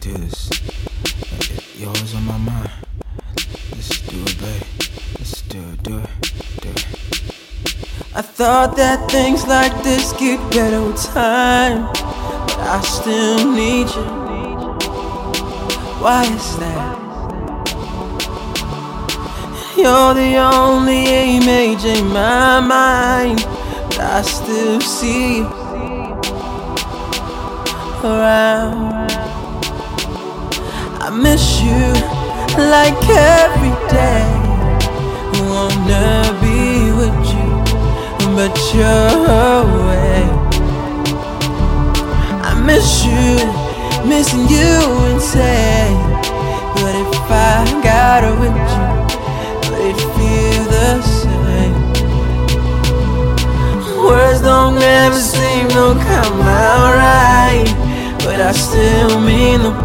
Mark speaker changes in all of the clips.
Speaker 1: do this. You're always on my mind. Let's do it, babe. Let's do it, do it. I thought that things like this get better with time, but I still need you. Why is that? You're the only image in my mind, but I still see you around. I miss you like every day. Wanna be with you, but you're away. I miss you, missing you insane. But if I got it with you, would it feel the same? Words don't ever seem to come out right, but I still mean them.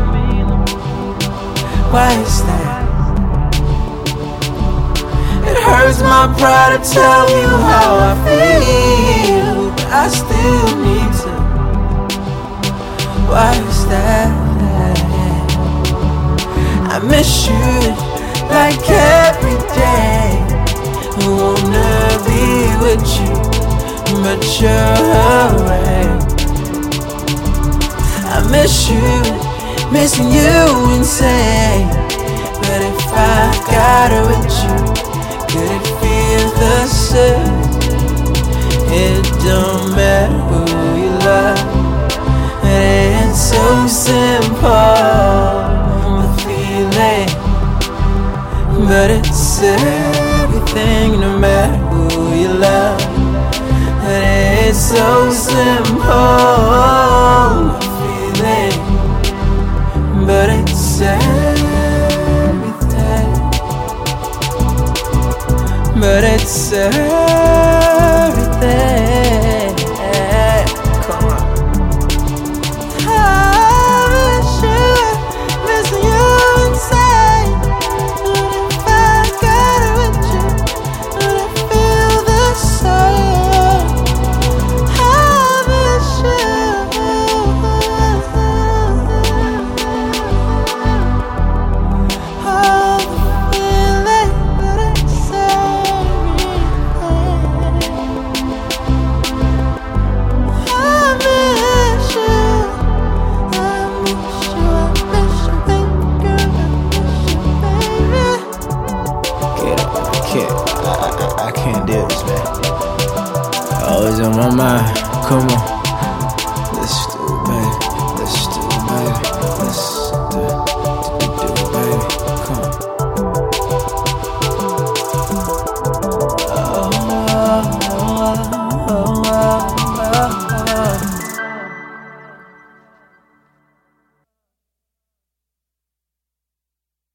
Speaker 1: Why is that? It hurts my pride to tell you how I feel, but I still need to. Why is that? I miss you like every day. I wanna be with you, but you're away. I miss you, missing you insane. But if I got it with you, could it feel the same? It don't matter who you love, it's so simple, the feeling. But it's everything, no matter who you love. It's so simple, the feeling. But it's everything. But it's